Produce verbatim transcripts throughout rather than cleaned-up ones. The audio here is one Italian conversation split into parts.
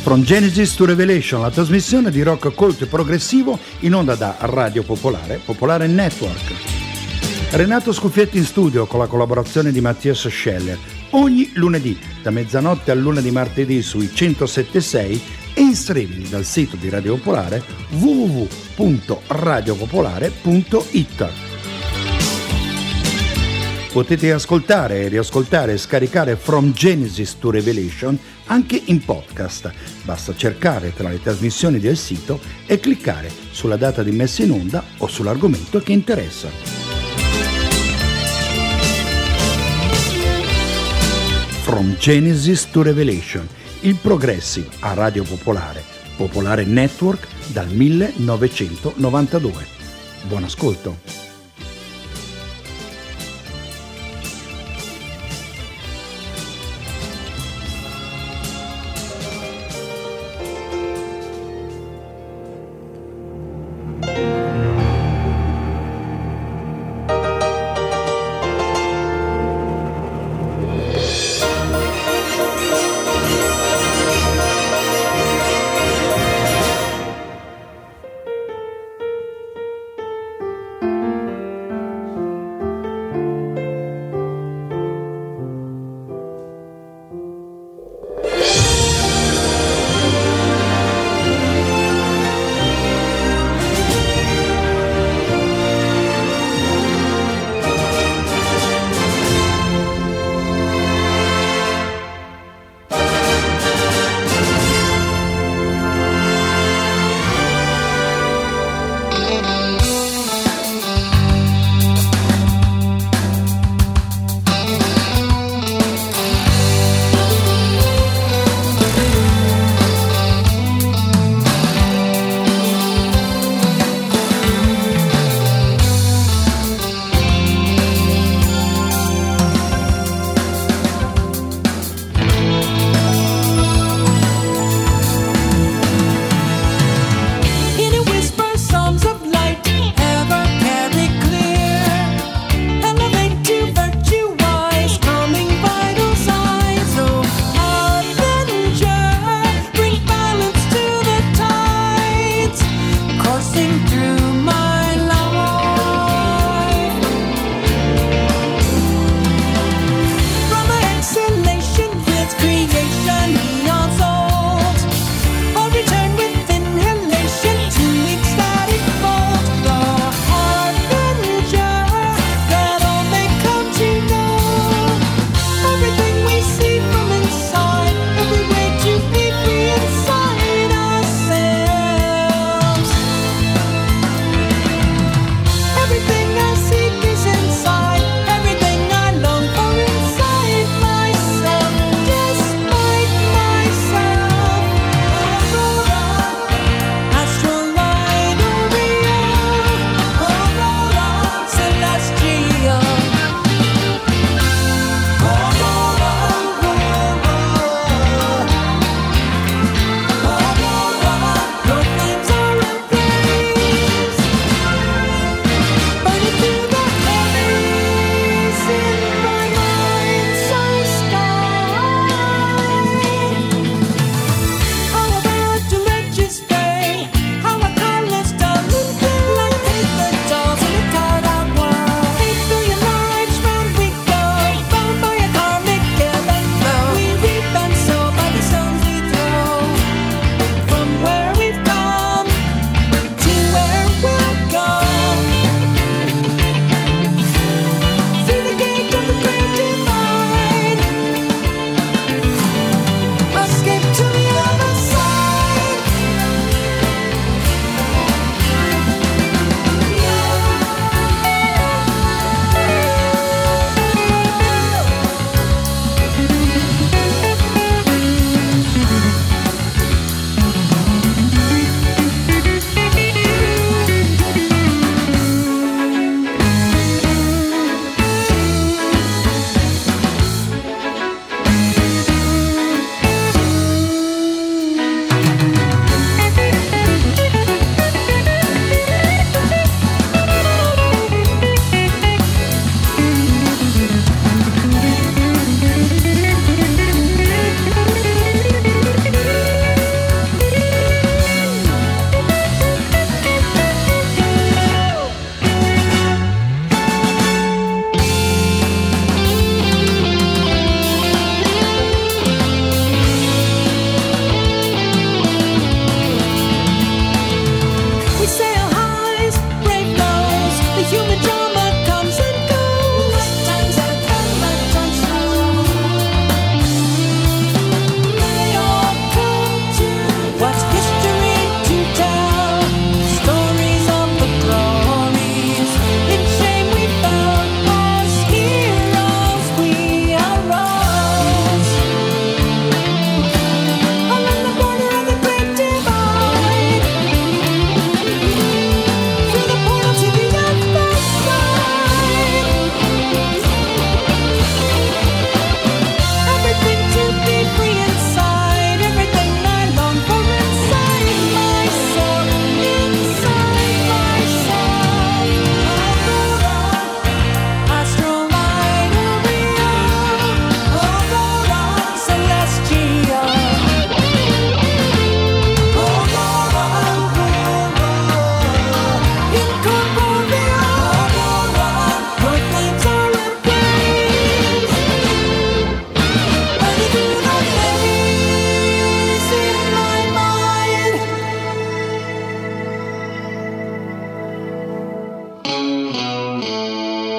From Genesis to Revelation, la trasmissione di rock colto e progressivo in onda da Radio Popolare, Popolare Network. Renato Scuffietti in studio con la collaborazione di Mattias Scheller, ogni lunedì da mezzanotte all'una di martedì sui centosette e sei e in streaming dal sito di Radio Popolare w w w punto radio popolare punto i t. Potete ascoltare, riascoltare e scaricare From Genesis to Revelation anche in podcast. Basta cercare tra le trasmissioni del sito e cliccare sulla data di messa in onda o sull'argomento che interessa. From Genesis to Revelation, il progressive a Radio Popolare, Popolare Network dal millenovecentonovantadue. Buon ascolto.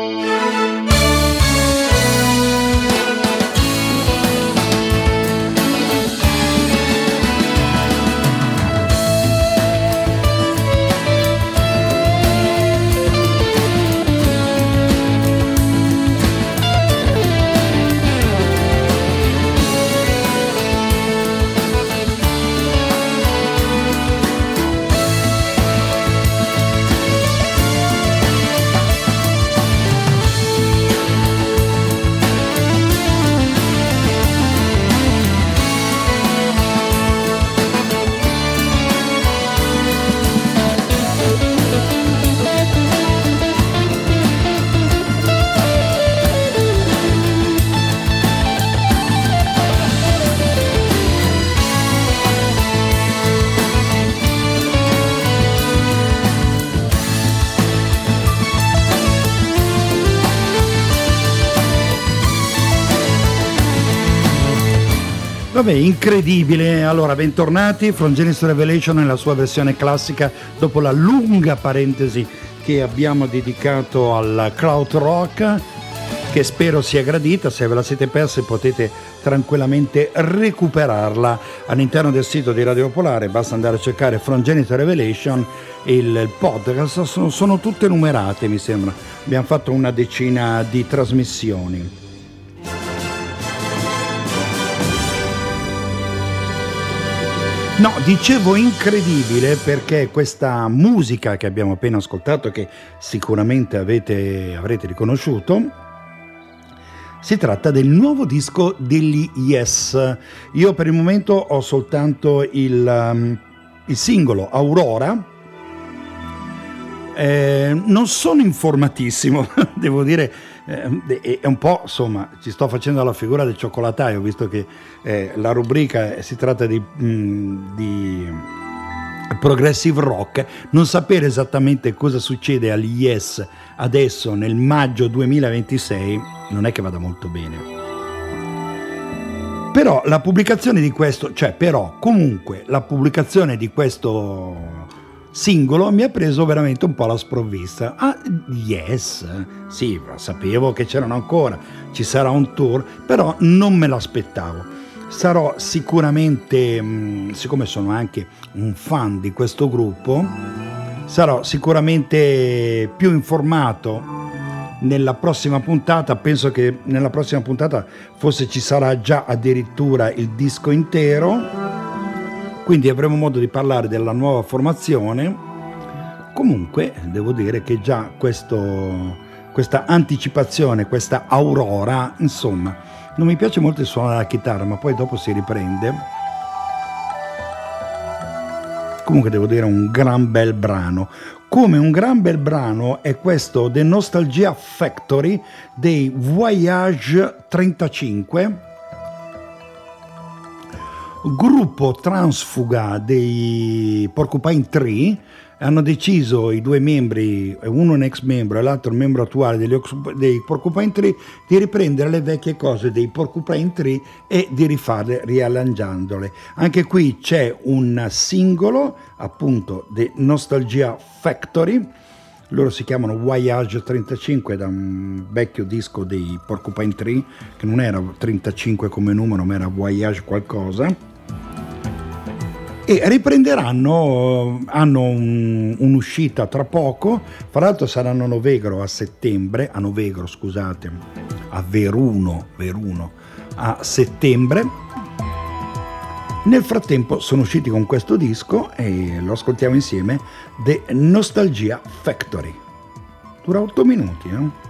Vabbè, incredibile. Allora, bentornati, From Genesis Revelation nella sua versione classica, dopo la lunga parentesi che abbiamo dedicato al crowd rock, che spero sia gradita. Se ve la siete persi potete tranquillamente recuperarla all'interno del sito di Radio Popolare, basta andare a cercare From Genesis Revelation, il, il podcast, sono, sono tutte numerate, mi sembra, abbiamo fatto una decina di trasmissioni. No, dicevo incredibile perché questa musica che abbiamo appena ascoltato, che sicuramente avete, avrete riconosciuto, si tratta del nuovo disco degli Yes. Io per il momento ho soltanto il, um, il singolo Aurora. Eh, non sono informatissimo, devo dire, eh, è un po', insomma, ci sto facendo la figura del cioccolataio, visto che eh, la rubrica si tratta di, mh, di progressive rock. Non sapere esattamente cosa succede agli Yes adesso nel maggio duemilaventisei non è che vada molto bene. Però la pubblicazione di questo, cioè però comunque la pubblicazione di questo singolo mi ha preso veramente un po' alla sprovvista. Ah, Yes, sì, sapevo che c'erano ancora, ci sarà un tour, però non me l'aspettavo. Sarò sicuramente, mh, siccome sono anche un fan di questo gruppo, sarò sicuramente più informato nella prossima puntata. Penso che nella prossima puntata forse ci sarà già addirittura il disco intero, quindi avremo modo di parlare della nuova formazione. Comunque devo dire che già questo, questa anticipazione, questa Aurora, insomma, non mi piace molto il suono della chitarra, ma poi dopo si riprende. Comunque devo dire un gran bel brano. Come un gran bel brano è questo The Nostalgia Factory dei Voyage trentacinque, gruppo transfuga dei Porcupine Tree. Hanno deciso i due membri, uno un ex membro e l'altro un membro attuale degli, dei Porcupine Tree, di riprendere le vecchie cose dei Porcupine Tree e di rifarle riarrangiandole. Anche qui c'è un singolo, appunto, The Nostalgia Factory. Loro si chiamano Voyage trentacinque, da un vecchio disco dei Porcupine Tree, che non era trentacinque come numero, ma era Voyage qualcosa. E riprenderanno, hanno un, un'uscita tra poco, fra l'altro saranno a Novegro a settembre, a Novegro scusate, a Veruno, Veruno a settembre. Nel frattempo sono usciti con questo disco e lo ascoltiamo insieme, The Nostalgia Factory. Dura otto minuti, eh?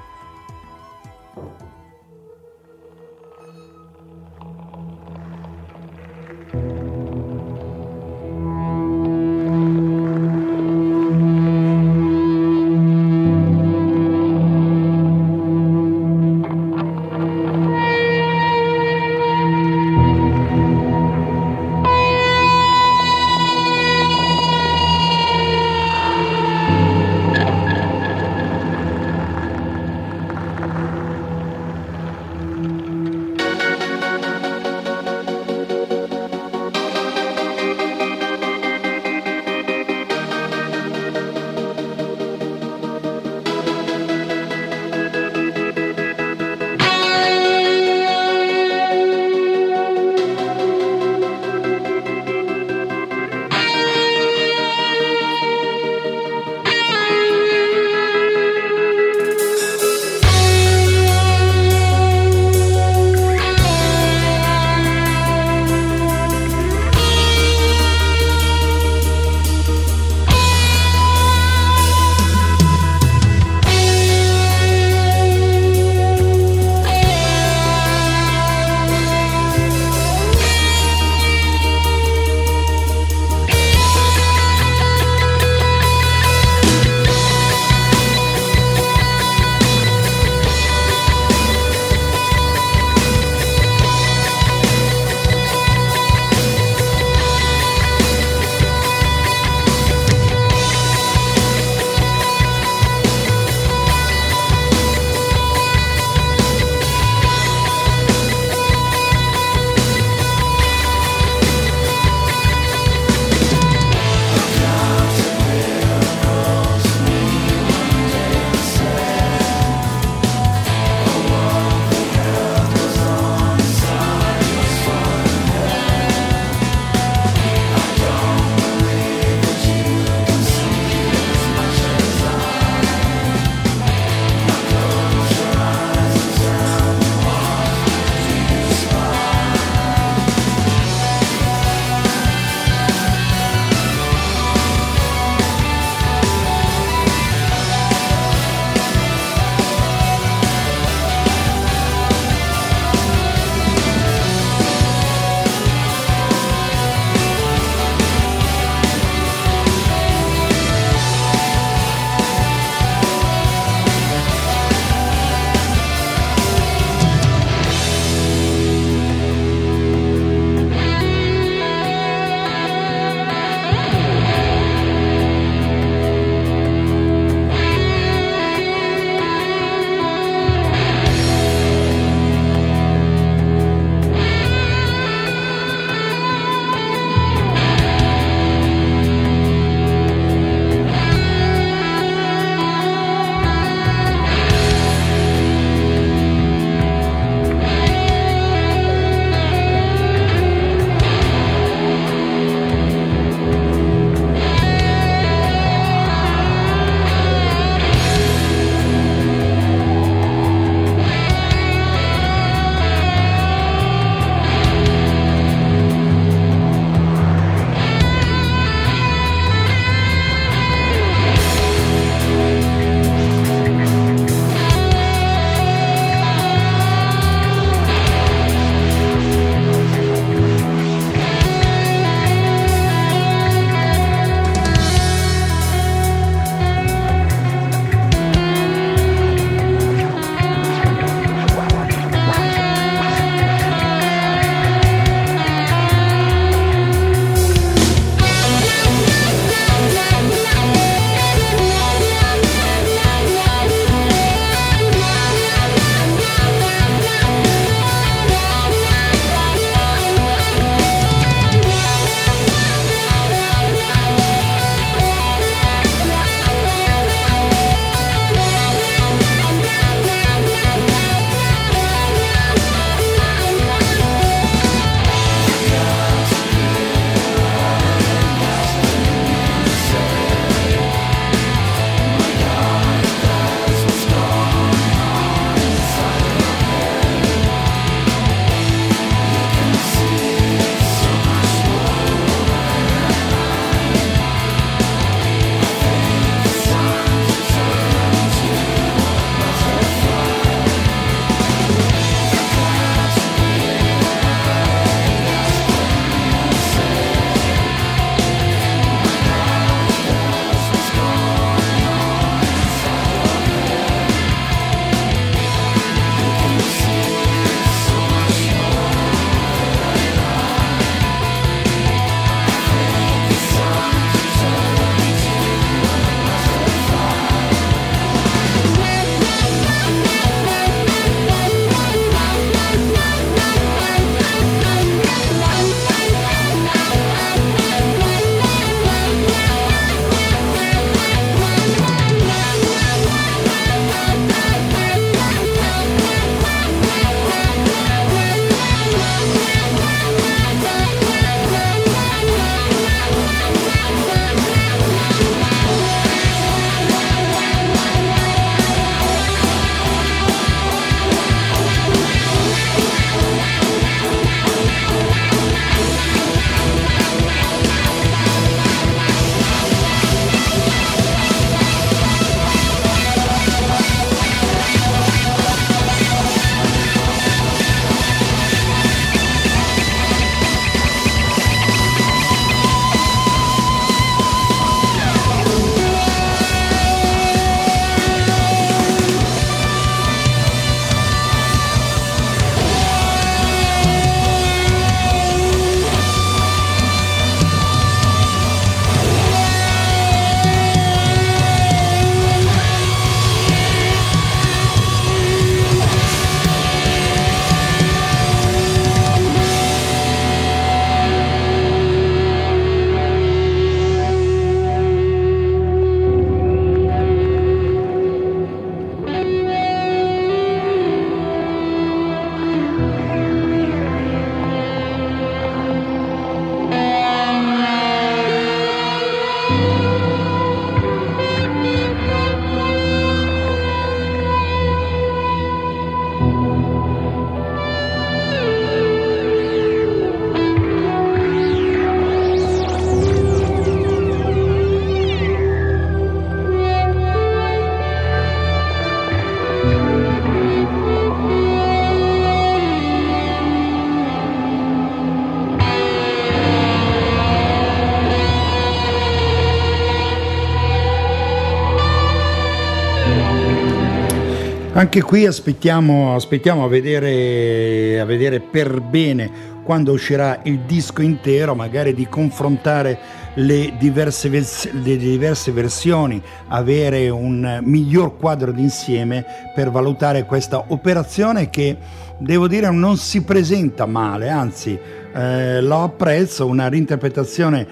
Anche qui aspettiamo, aspettiamo a vedere, a vedere per bene quando uscirà il disco intero, magari di confrontare le diverse, vers- le diverse versioni, avere un miglior quadro d'insieme per valutare questa operazione che, devo dire, non si presenta male, anzi eh, lo apprezzo, una reinterpretazione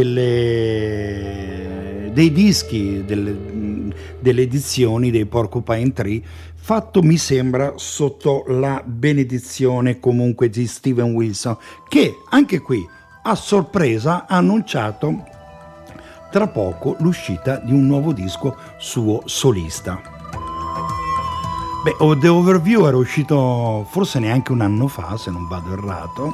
delle, dei dischi, delle, delle edizioni dei Porcupine Tree, fatto mi sembra sotto la benedizione comunque di Steven Wilson, che anche qui a sorpresa ha annunciato tra poco l'uscita di un nuovo disco suo solista. Beh, The Overview era uscito forse neanche un anno fa, se non vado errato,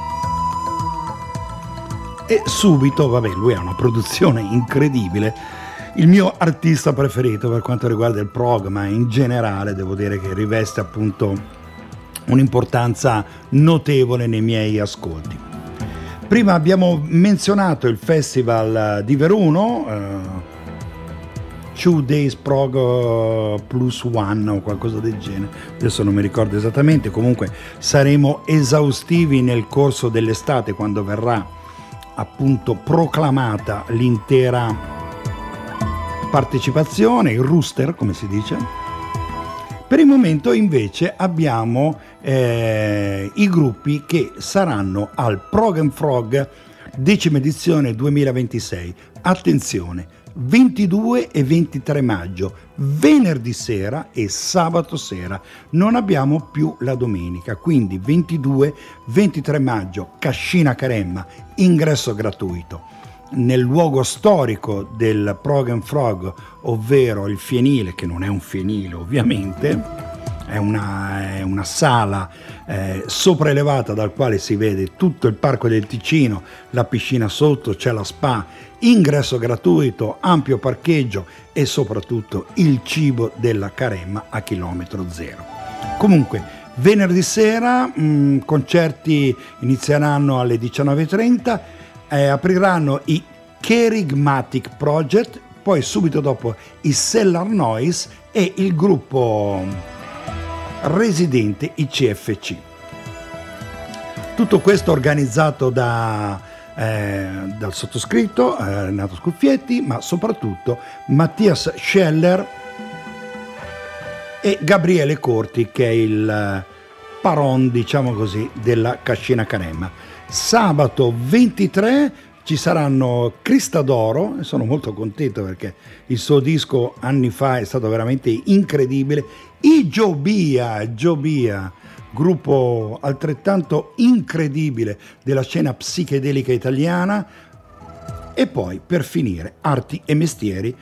e subito, vabbè, lui ha una produzione incredibile. Il mio artista preferito per quanto riguarda il prog, ma in generale devo dire che riveste appunto un'importanza notevole nei miei ascolti. Prima abbiamo menzionato il festival di Veruno, uh, Two Days Prog Plus One o qualcosa del genere, adesso non mi ricordo esattamente, comunque saremo esaustivi nel corso dell'estate quando verrà appunto proclamata l'intera partecipazione, il rooster come si dice. Per il momento invece abbiamo eh, i gruppi che saranno al Prog and Frog decima edizione duemilaventisei. Attenzione, ventidue e ventitré maggio, venerdì sera e sabato sera, non abbiamo più la domenica, quindi ventidue ventitré maggio, Cascina Caremma, ingresso gratuito. Nel luogo storico del Prog and Frog, ovvero il Fienile, che non è un fienile ovviamente, è una, è una sala eh, sopraelevata dal quale si vede tutto il Parco del Ticino, la piscina sotto, c'è la spa, ingresso gratuito, ampio parcheggio e soprattutto il cibo della Caremma a chilometro zero. Comunque, venerdì sera mh, concerti inizieranno alle diciannove e trenta, Eh, apriranno i Kerygmatic Project, poi subito dopo i Cellar Noise e il gruppo residente I C F C. Tutto questo organizzato da, eh, dal sottoscritto eh, Renato Scuffietti, ma soprattutto Mattias Scheller e Gabriele Corti, che è il paron, diciamo così, della Cascina Caremma. Sabato ventitré ci saranno Cristadoro, e sono molto contento perché il suo disco anni fa è stato veramente incredibile. I Jobia, Jobia, gruppo altrettanto incredibile della scena psichedelica italiana, e poi per finire Arti e Mestieri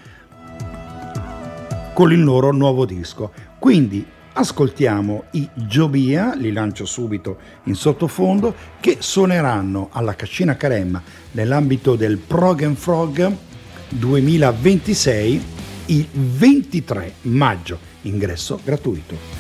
con il loro nuovo disco. Quindi ascoltiamo i Jobia, li lancio subito in sottofondo, che suoneranno alla Cascina Caremma nell'ambito del Prog and Frog duemilaventisei il ventitré maggio, ingresso gratuito.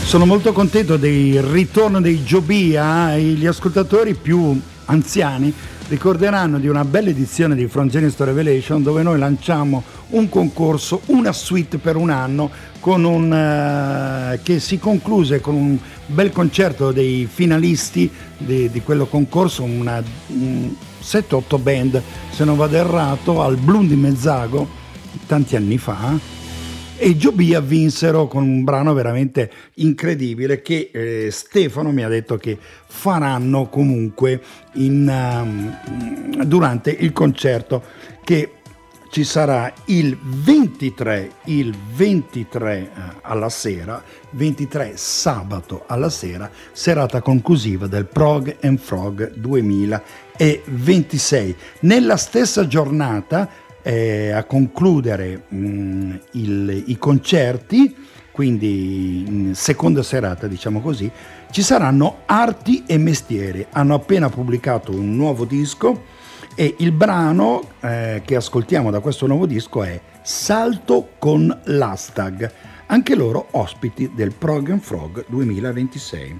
Sono molto contento del ritorno dei Jobia. Gli ascoltatori più anziani ricorderanno di una bella edizione di From Genesis to Revelation, dove noi lanciamo un concorso, una suite per un anno, con un, uh, che si concluse con un bel concerto dei finalisti di, di quello concorso, una um, sette otto band, se non vado errato, al Bloom di Mezzago tanti anni fa. E i Jobia vinsero con un brano veramente incredibile che eh, Stefano mi ha detto che faranno comunque in, um, durante il concerto che ci sarà il ventitré, il ventitré uh, alla sera, ventitré sabato alla sera, serata conclusiva del Prog and Frog duemilaventisei. Nella stessa giornata, Eh, a concludere mh, il, i concerti, quindi in seconda serata, diciamo così, ci saranno Arti e Mestieri. Hanno appena pubblicato un nuovo disco e il brano eh, che ascoltiamo da questo nuovo disco è Salto con l'Hashtag, anche loro ospiti del Prog and Frog duemilaventisei.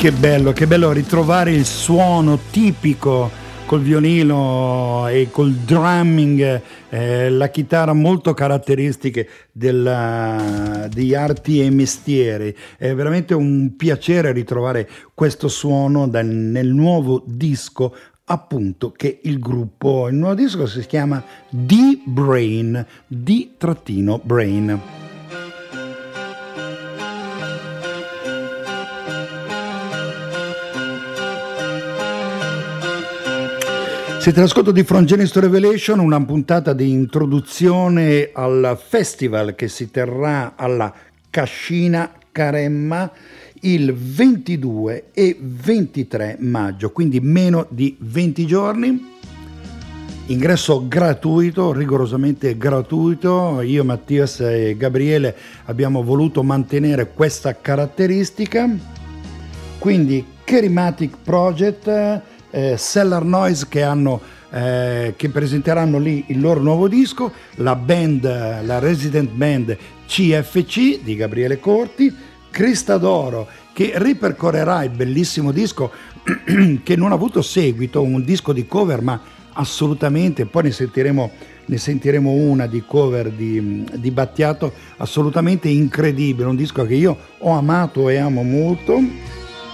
Che bello, che bello ritrovare il suono tipico col violino e col drumming, eh, la chitarra molto caratteristiche della, di arti e mestieri. È veramente un piacere ritrovare questo suono dal, nel nuovo disco, appunto, che il gruppo, il nuovo disco si chiama D-Brain, D-Brain. Siete all'ascolto di From Genesis to Revelation, una puntata di introduzione al festival che si terrà alla Cascina Caremma il ventidue e ventitré maggio, quindi meno di venti giorni. Ingresso gratuito, rigorosamente gratuito. Io, Mattias e Gabriele abbiamo voluto mantenere questa caratteristica. Quindi Kerematic Project, Eh, Cellar Noise che hanno eh, che presenteranno lì il loro nuovo disco, la band, la resident band C F C di Gabriele Corti, Crista d'Oro che ripercorrerà il bellissimo disco che non ha avuto seguito, un disco di cover, ma assolutamente, poi ne sentiremo ne sentiremo una di cover di, di Battiato, assolutamente incredibile, un disco che io ho amato e amo molto.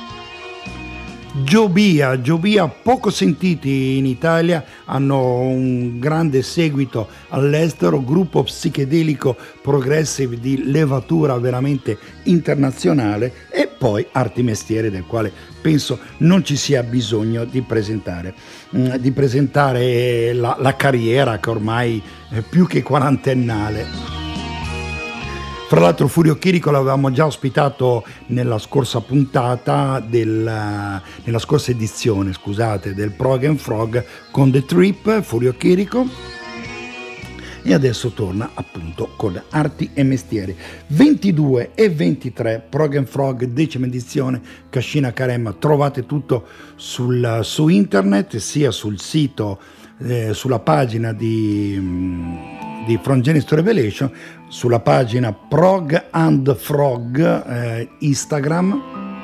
Jobia, Jobia poco sentiti in Italia, hanno un grande seguito all'estero, gruppo psichedelico progressive di levatura veramente internazionale, e poi Arti Mestieri, del quale penso non ci sia bisogno di presentare, di presentare la, la carriera che ormai è più che quarantennale. Fra l'altro Furio Chirico l'avevamo già ospitato nella scorsa puntata, della, nella scorsa edizione, scusate, del Prog and Frog con The Trip, Furio Chirico, e adesso torna appunto con Arti e Mestieri. ventidue e ventitré Prog and Frog, decima edizione, Cascina Caremma. Trovate tutto sul, su internet, sia sul sito, eh, sulla pagina di... di From Genesis to Revelation, sulla pagina Prog and Frog eh, Instagram,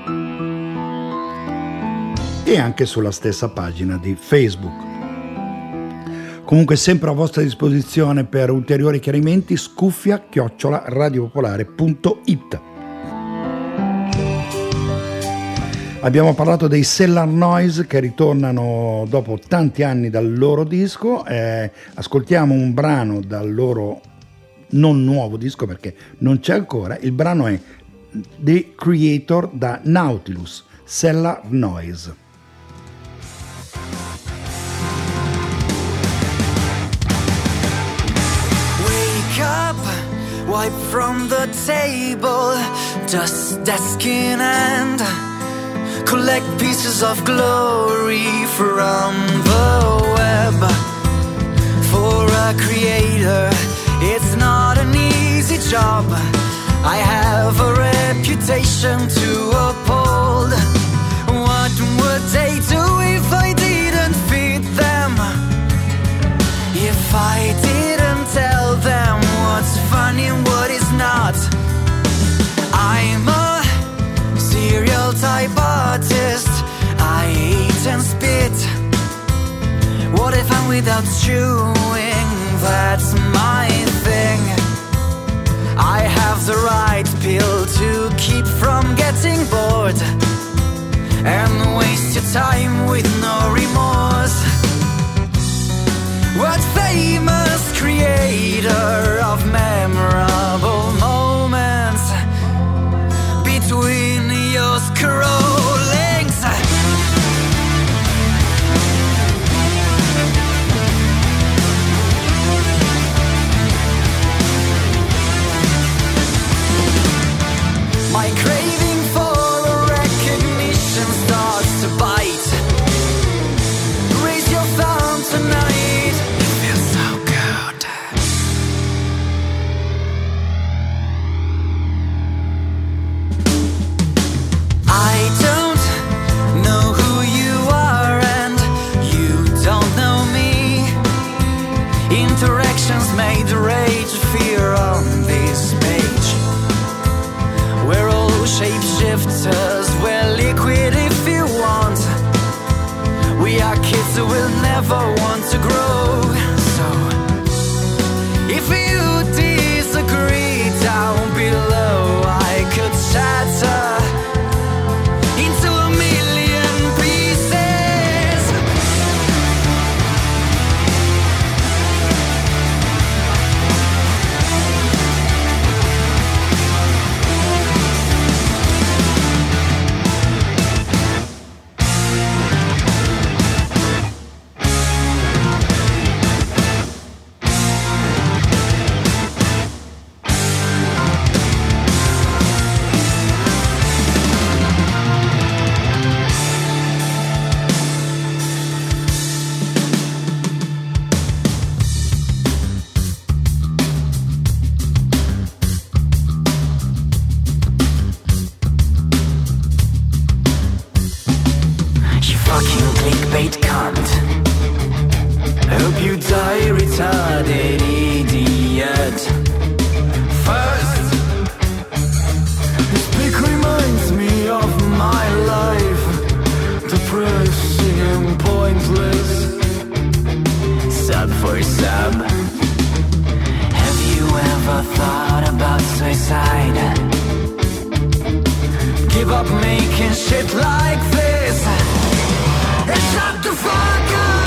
e anche sulla stessa pagina di Facebook. Comunque sempre a vostra disposizione per ulteriori chiarimenti, scuffia chiocciola radiopopolare punto it. Abbiamo parlato dei Cellar Noise che ritornano dopo tanti anni dal loro disco, eh, ascoltiamo un brano dal loro non nuovo disco perché non c'è ancora, il brano è The Creator da Nautilus, Cellar Noise. Wake up, wipe from the table, dust desk in hand. Collect pieces of glory from the web. For a creator, it's not an easy job. I have a reputation to uphold. What would they do if I didn't feed them? If I didn't tell them what's funny and what is not? I'm a serial type artist, I eat and spit. What if I'm without chewing? That's my thing. I have the right pill to keep from getting bored and waste your time with no remorse. What famous creator of memorable moments between your scrollings? My craving for recognition starts to bite. Raise your thumb tonight, it feels so good. I don't know who you are and you don't know me. Interactions made rage fear on this page. We're all shapeshifters, we're liquid never want to grow. So if you disagree, down below I could shatter into a million pieces. Retarded idiot. First, this pic reminds me of my life, depressing and pointless. Sub for sub. Have you ever thought about suicide? Give up making shit like this and shut the fuck up.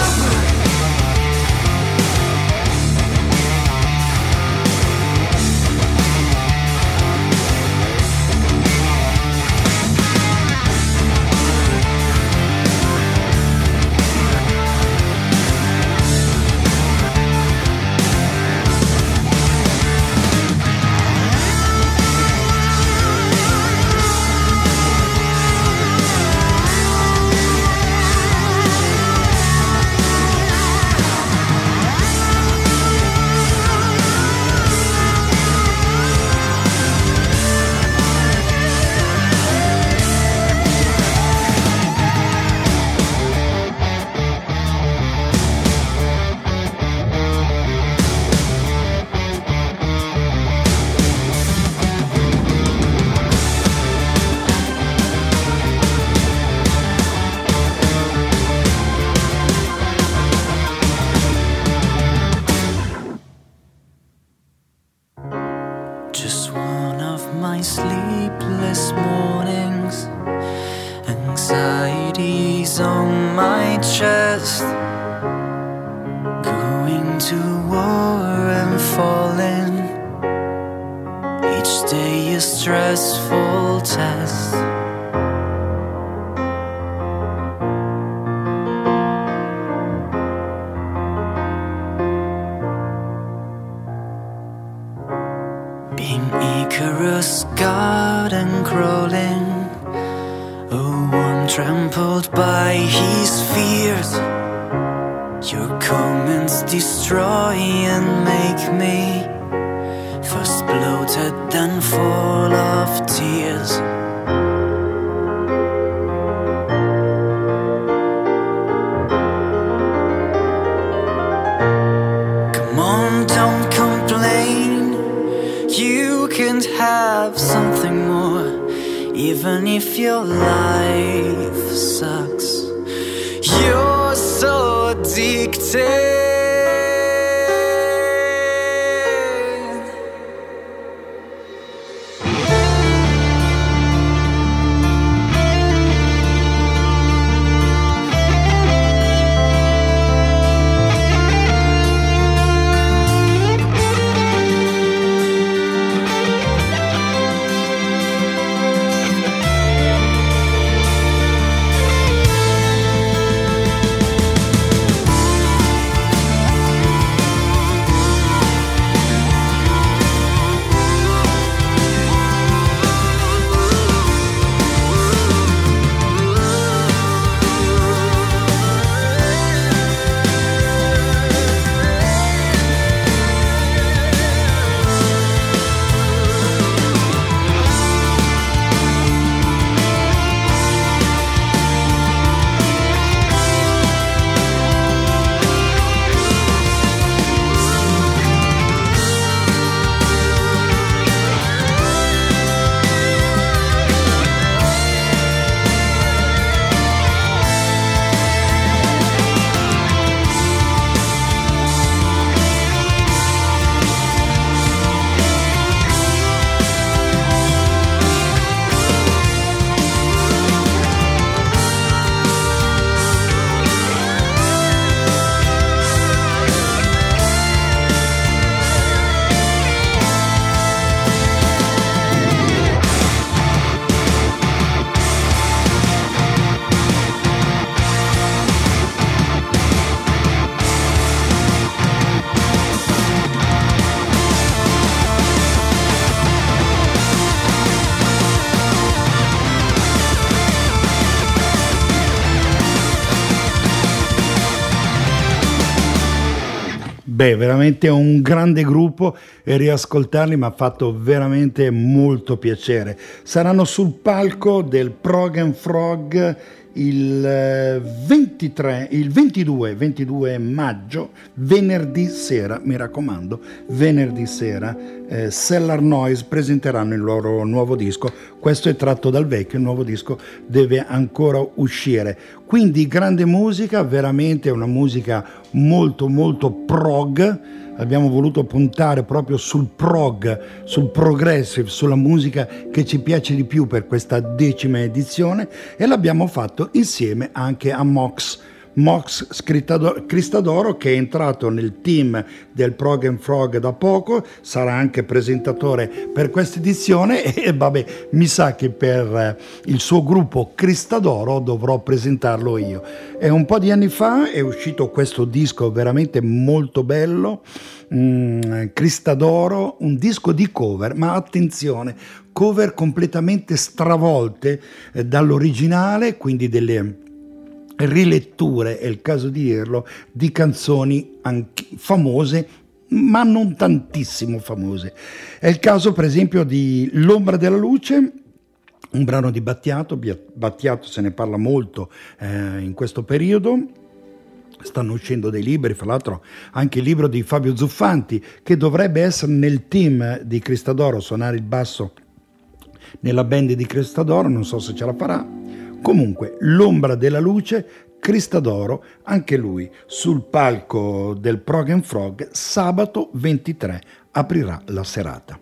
Beh, veramente un grande gruppo e riascoltarli mi ha fatto veramente molto piacere. Saranno sul palco del Prog and Frog il ventitré, il ventidue, ventidue maggio, venerdì sera, mi raccomando, venerdì sera, eh, Cellar Noise presenteranno il loro nuovo disco. Questo è tratto dal vecchio, il nuovo disco deve ancora uscire. Quindi grande musica, veramente una musica molto molto prog. Abbiamo voluto puntare proprio sul prog, sul progressive, sulla musica che ci piace di più per questa decima edizione, e l'abbiamo fatto insieme anche a Mox. Mox Cristadoro, che è entrato nel team del Prog and Frog da poco, sarà anche presentatore per questa edizione e vabbè, mi sa che per il suo gruppo Cristadoro dovrò presentarlo io. E un po' di anni fa è uscito questo disco veramente molto bello, mm, Cristadoro, un disco di cover, ma attenzione, cover completamente stravolte eh, dall'originale, quindi delle riletture, è il caso di dirlo, di canzoni anche famose, ma non tantissimo famose. È il caso per esempio di L'ombra della luce, un brano di Battiato. Battiato se ne parla molto eh, in questo periodo. Stanno uscendo dei libri, fra l'altro anche il libro di Fabio Zuffanti, che dovrebbe essere nel team di Cristadoro, suonare il basso nella band di Cristadoro, non so se ce la farà. Comunque, L'ombra della luce, Cristadoro, anche lui sul palco del Prog and Frog, sabato ventitré aprirà la serata.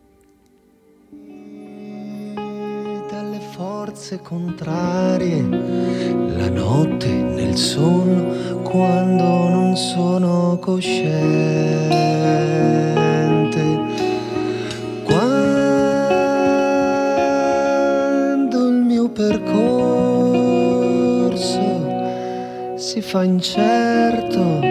Dalle forze contrarie, la notte nel sonno, quando non sono cosciente, quando il mio percorso si fa incerto.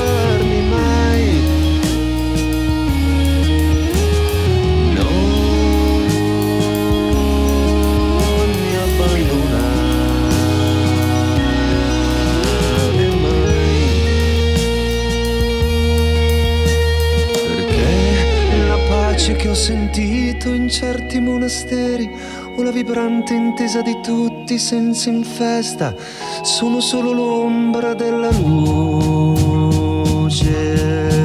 No. sentito in certi monasteri, o la vibrante intesa di tutti senza in festa, sono solo l'ombra della luce.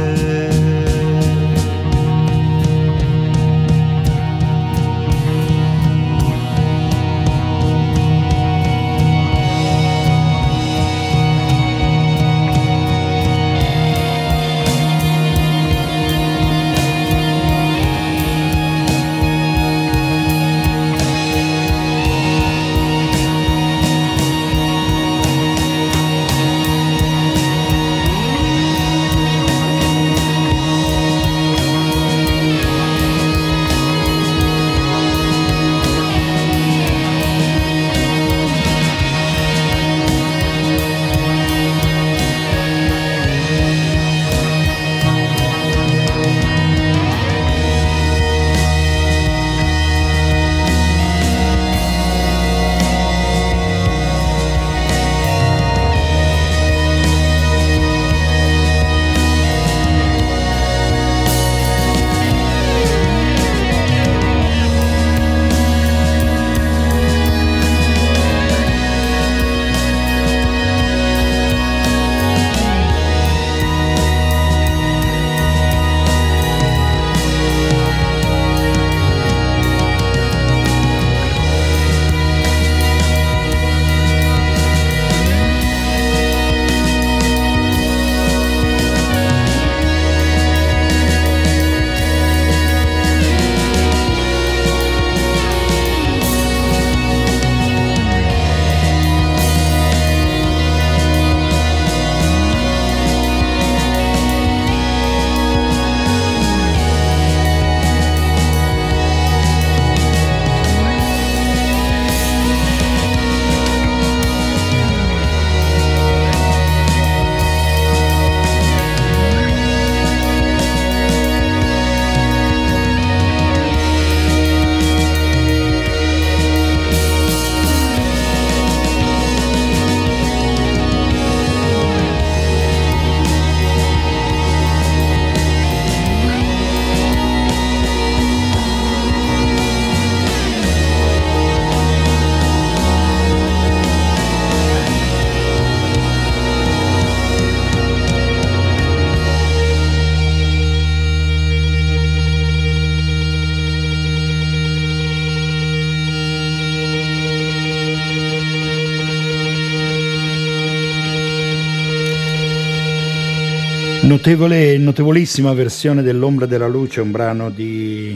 Notevole, notevolissima versione dell'Ombra della Luce, un brano di,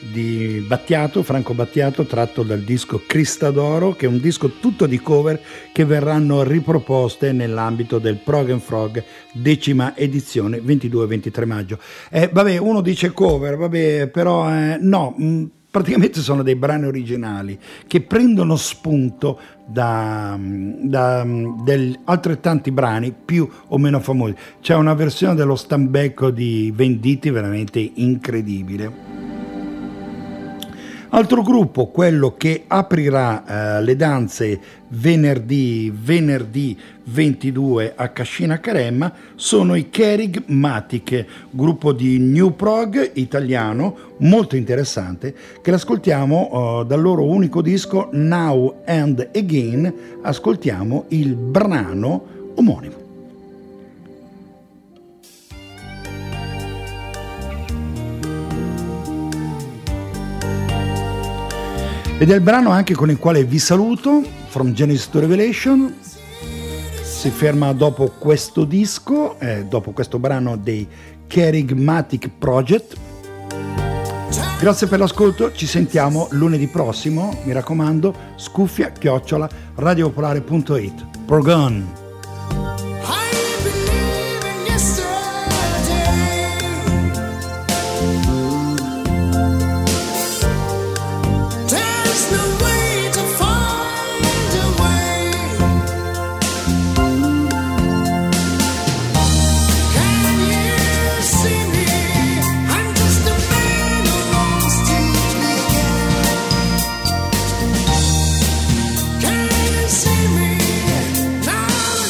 di Battiato, Franco Battiato, tratto dal disco Crista d'Oro, che è un disco tutto di cover che verranno riproposte nell'ambito del Prog and Frog decima edizione ventidue ventitré maggio. Eh, vabbè, uno dice cover, vabbè, però eh, no, mh, praticamente sono dei brani originali che prendono spunto da, da del, altrettanti brani più o meno famosi. C'è una versione dello Stambecco di Venditti veramente incredibile. Altro gruppo, quello che aprirà eh, le danze venerdì, venerdì ventidue a Cascina Caremma, sono i Kerygmatic, gruppo di New Prog italiano molto interessante, che l'ascoltiamo eh, dal loro unico disco Now and Again. Ascoltiamo il brano omonimo. Ed è il brano anche con il quale vi saluto, From Genesis to Revelation. Si ferma dopo questo disco, eh, dopo questo brano dei Kerygmatic Project. Grazie per l'ascolto, ci sentiamo lunedì prossimo, mi raccomando, scuffia chiocciola radiopopolare punto it. Progon! See me now.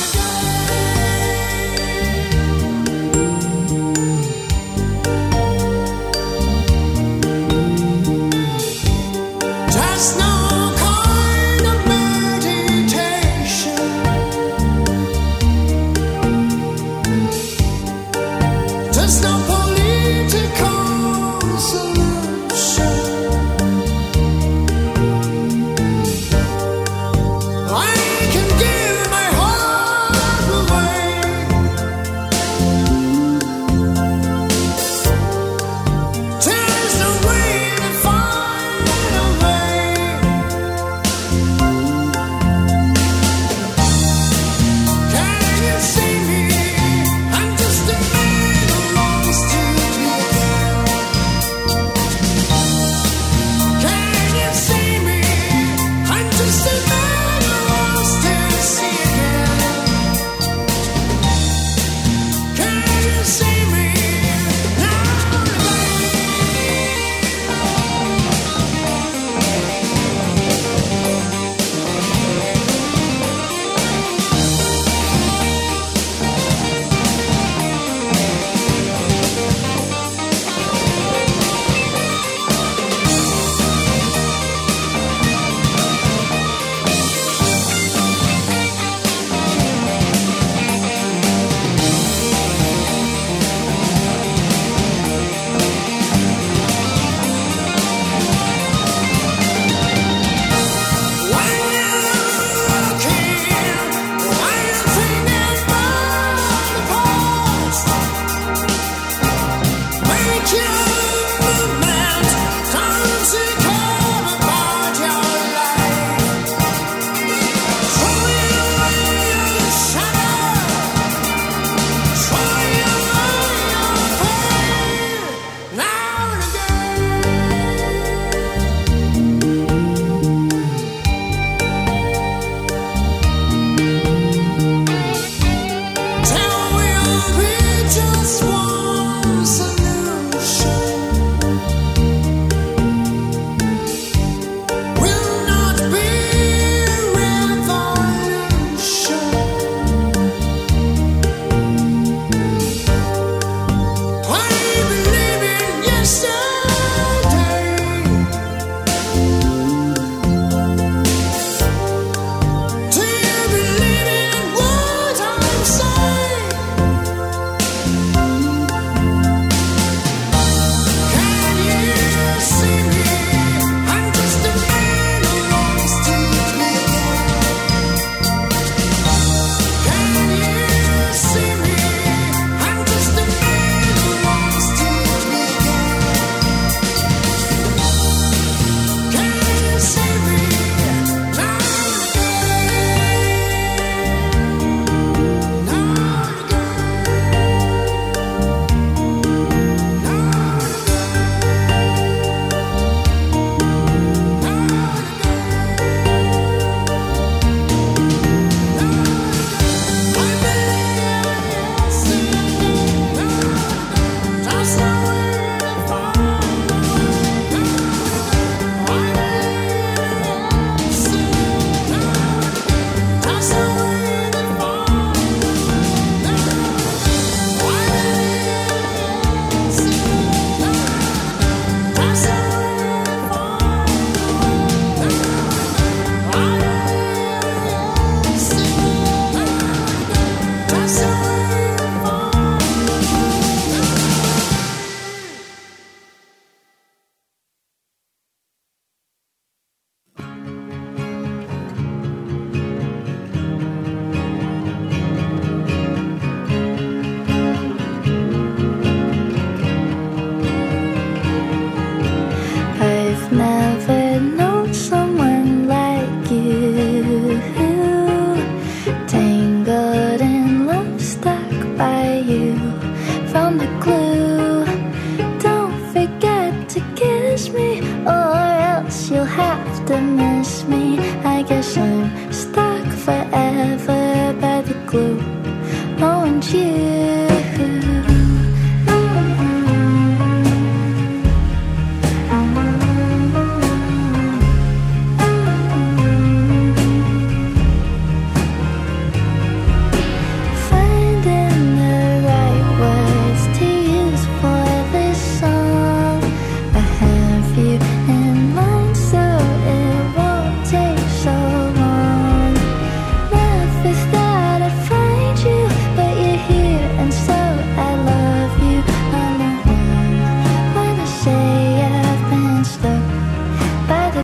forever.